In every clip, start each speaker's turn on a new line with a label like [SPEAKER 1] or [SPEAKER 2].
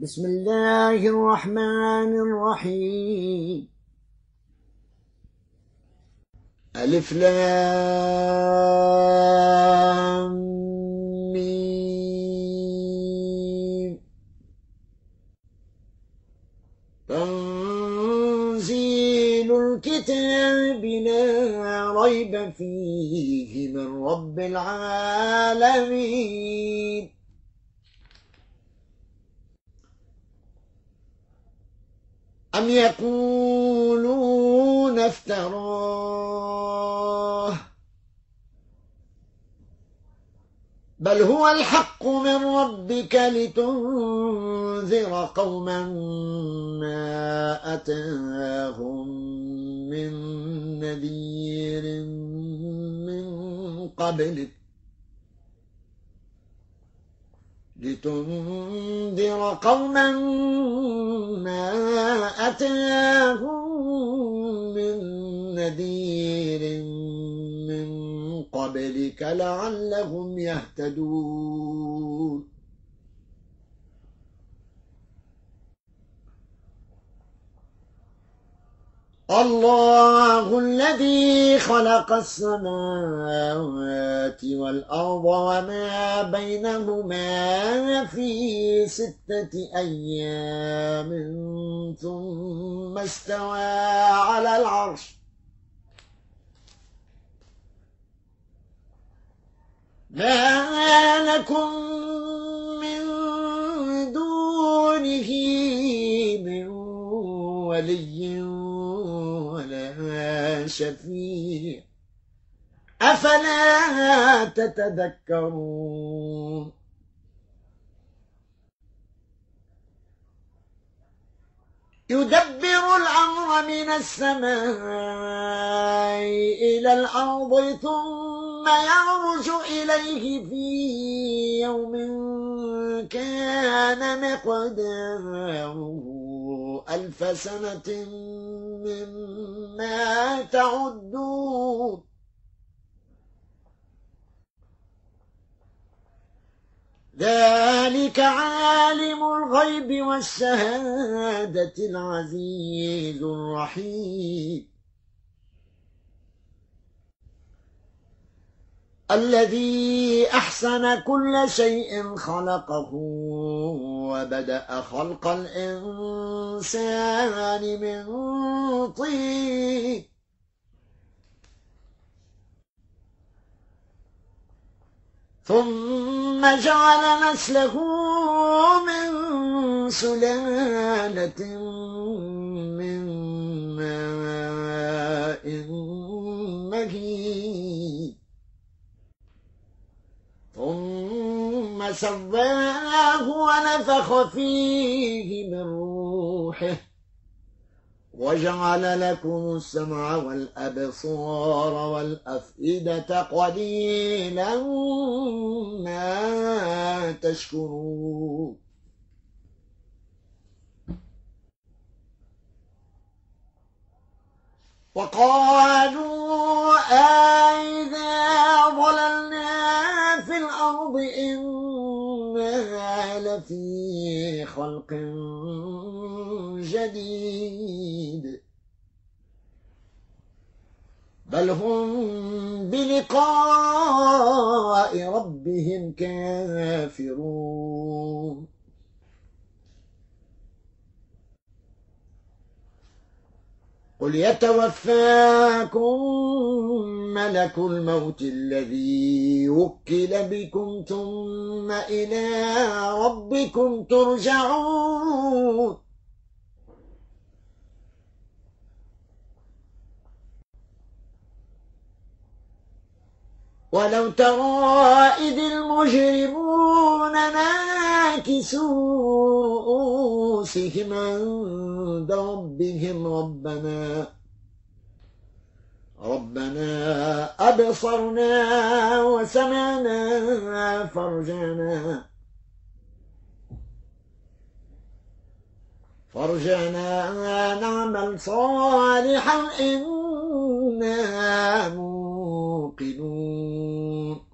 [SPEAKER 1] بسم الله الرحمن الرحيم. ألف لام ميم. تنزيل الكتاب لا ريب فيه من رب العالمين. أم يقولون افتراه بل هو الحق من ربك لتنذر قوما ما أتاهم من نذير من قبلك لتنذر قوما ما أتاهم من نذير من قبلك لعلهم يهتدون. الله الذي خلق السماوات والأرض وما بينهما في 6 أيام ثم استوى على العرش ما لكم من دونه من ولي ولا شفيع أفلا تتذكرون. يدبر الأمر من السماء إلى الأرض ثم يعرج إليه في يوم كان مقداره 1000 سنة مما تعدون. ذلك عالم الغيب والشهادة العزيز الرحيم الذي أحسن كل شيء خلقه وبدأ خلق الإنسان من طين ثم جعل نسله من سلالة من ماء مهين ثم سواه ونفخ فيه من روحه وجعل لكم السمع والأبصار والأفئدة قليلا ما تشكرون. وقالوا أئذا ضللنا في الأرض إنا لفي خلق جديد بل هم بلقاء ربهم كافرون. قل يتوفاكم ملك الموت الذي وكل بكم ثم إلى ربكم ترجعون. ولو ترى إذ المجرمون ناكسوا رؤوسهم عند ربهم ربنا أبصرنا وسمعنا فرجعنا نعمل صالحا إنا موقنون.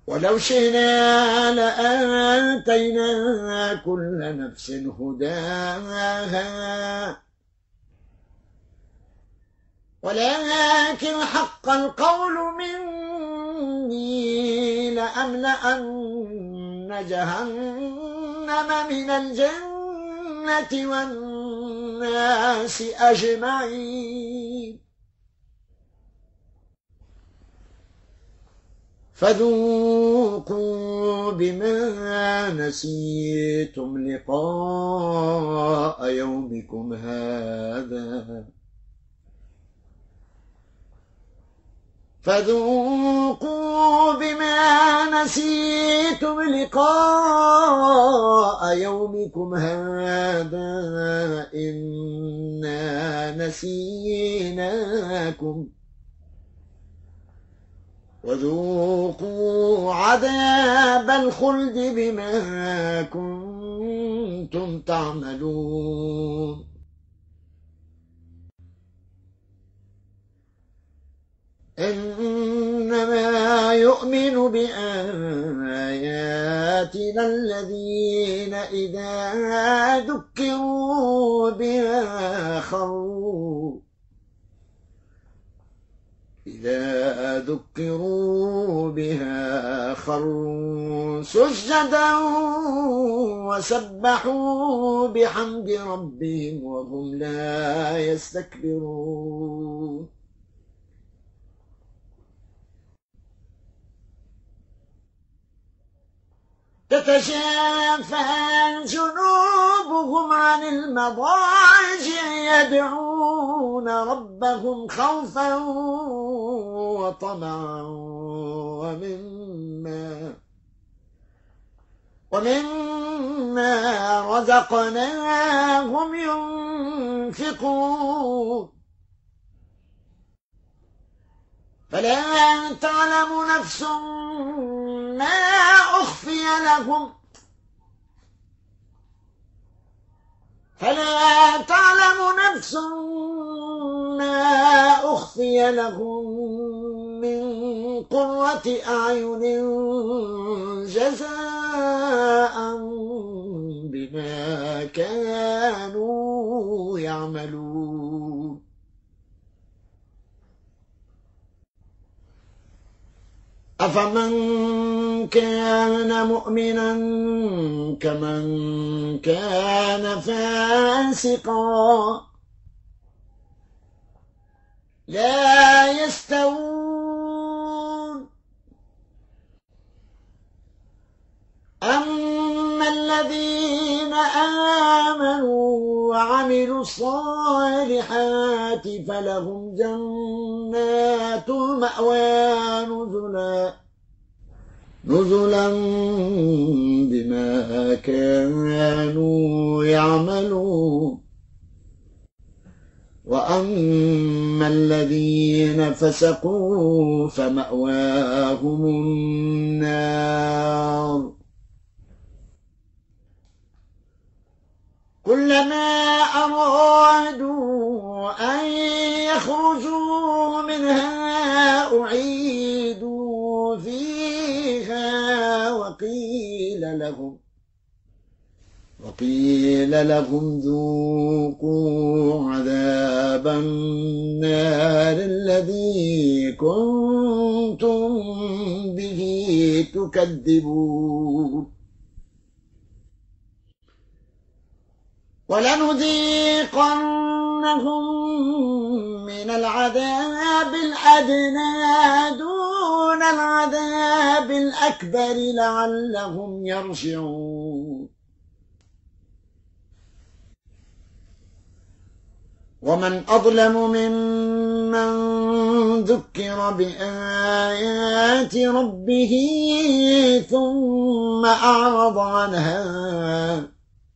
[SPEAKER 1] ولو شئنا لآتينا كل نفس هداها ولكن حق القول مني لأملأن جهنم من الجنة والناس أجمعين فذوقوا بما نسيتم لقاء يومكم هذا فذوقوا بما نسيتم لقاء يومكم هذا إنا نسيناكم وذوقوا عذاب الخلد بما كنتم تعملون إنما يؤمن بآياتنا الذين إذا ذكروا بها خروا سجدا وسبحوا بحمد ربهم وهم لا يستكبرون تتجافى جنوبهم عن المضاجع يدعون ربهم خوفا وطمعا ومما رزقناهم ينفقون فلا تعلم نفس ما أخفي لهم من قرة أعين جزاء بما كانوا يعملون أفمن كان مؤمنا كمن كان فاسقا لا يستوون أما الذين آمنوا وعملوا الصالحات فلهم جنات مأوى نزلا بما كانوا يعملون وأما الذين فسقوا فمأواهم النار كلما أرادوا أن يخرجوا منها أعيدوا فيها وقيل لهم ذوقوا عذاب النار الذي كنتم به تكذبون ولنذيقنهم من العذاب الأدنى دون العذاب الأكبر لعلهم يرجعون ومن أظلم ممن ذكر بآيات ربه ثم أعرض عنها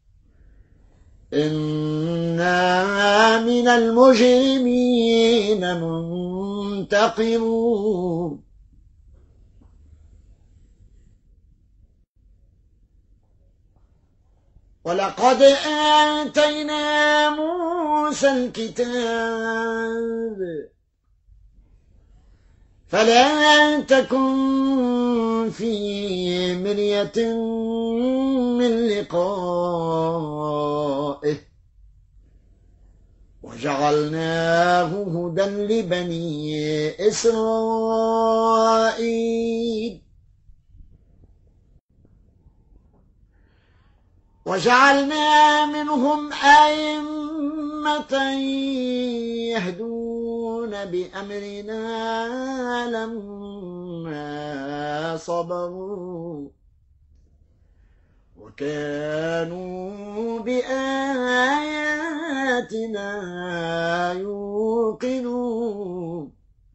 [SPEAKER 1] إنا من المجرمين منتقمون ولقد آتينا موسى الكتاب فلا تكن في مرية من لقائه وجعلناه هدى لبني إسرائيل وجعلنا منهم أئمة يهدون بأمرنا لما صبروا وكانوا بآياتنا يوقنون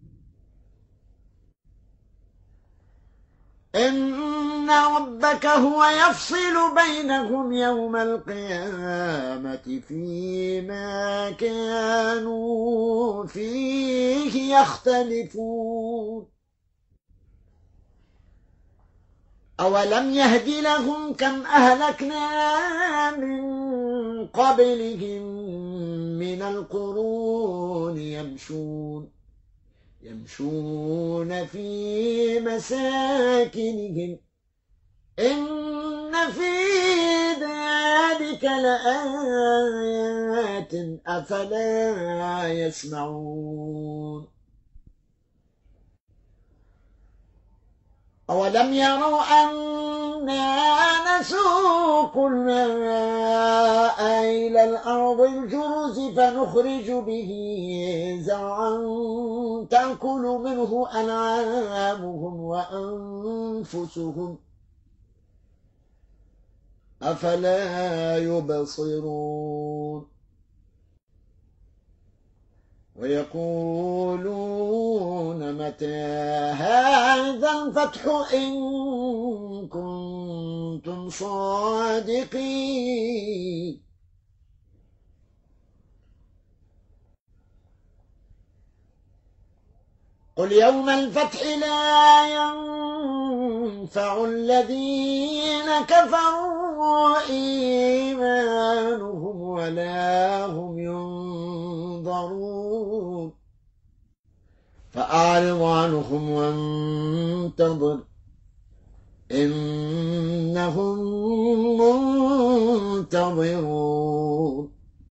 [SPEAKER 1] إن ربك هو يفصل بينهم يوم القيامة فيما كانوا فيه يختلفون أولم يهد لهم كم أهلكنا من قبلهم من القرون يمشون في مساكنهم إن في ذلك لآيات أفلا يسمعون أولم يروا أنا نسوق الماء إلى الأرض الجرز فنخرج به زرعا تأكل منه أنعامهم وأنفسهم أفلا يبصرون ويقولون متى هذا الفتح إن كنتم صادقين قل يوم الفتح لا ينفع الذين كفروا إيمانهم ولا هم ينظرون فأعرض عنهم وانتظر إنهم منتظرون